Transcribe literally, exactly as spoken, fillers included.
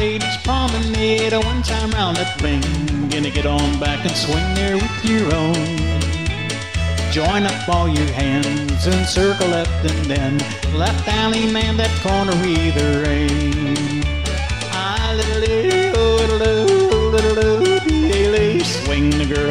ladies promenade one time round that ring. Gonna get on back and swing there with your own. Join up all your hands and circle left and then left alley man that corner either aim. I little, little, little, little, little, little, swing the girl.